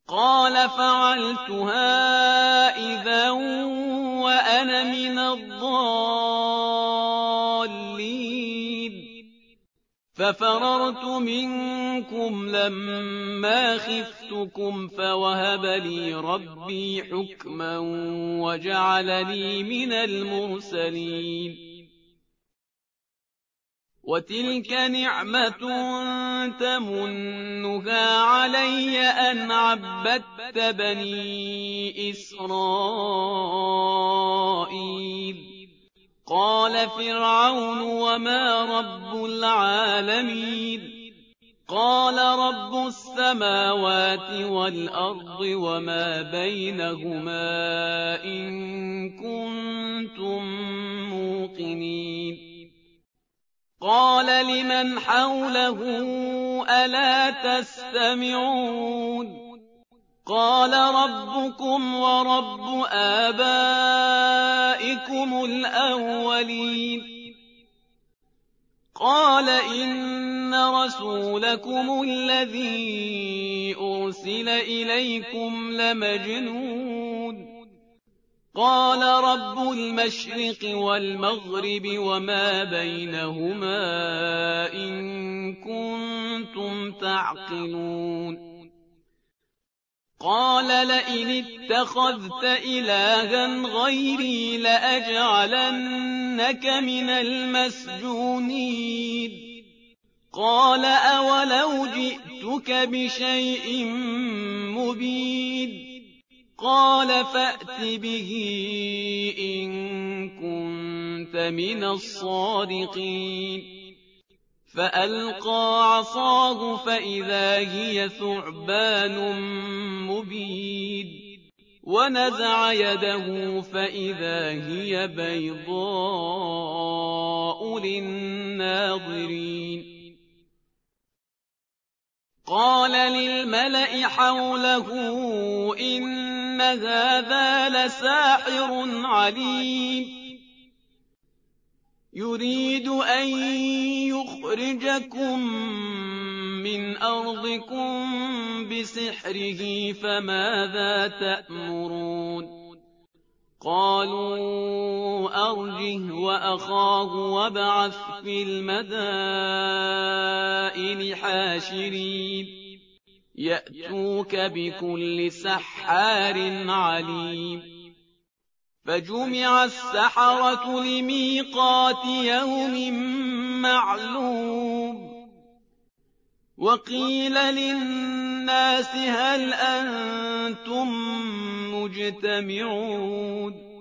قال فعلتها إذا وأنا من الضالين ففررت منكم لما خفتكم فوهب لي ربي حكما وجعلني من المرسلين وتلك نعمة تمنها علي أن عبدت بني إسرائيل قال فرعون وما رب العالمين قال رب السماوات والأرض وما بينهما إن كنتم موقنين قال لمن حوله ألا تستمعون قال ربكم ورب آبائكم الأولين قال إن رسولكم الذي أرسل إليكم لمجنون قال رب المشرق والمغرب وما بينهما إن كنتم تعقلون قال لئن اتخذت إلها غيري لأجعلنك من المسجونين قال أولو جئتك بشيء مبين قال فأت به إن كنت من الصادقين فألقى عصاه فإذا هي ثعبان مبين ونزع يده فإذا هي بيضاء للناظرين قال للملأ حوله إن هذا لساحر عليم يريد أن يخرجكم من أرضكم بسحره فماذا تأمرون قالوا أرجه وأخاه وابعث في المدائن حاشرين يأتوك بكل سحار عليم فجمع السحرة لميقات يوم معلوم وقيل للناس هل أنتم مجتمعون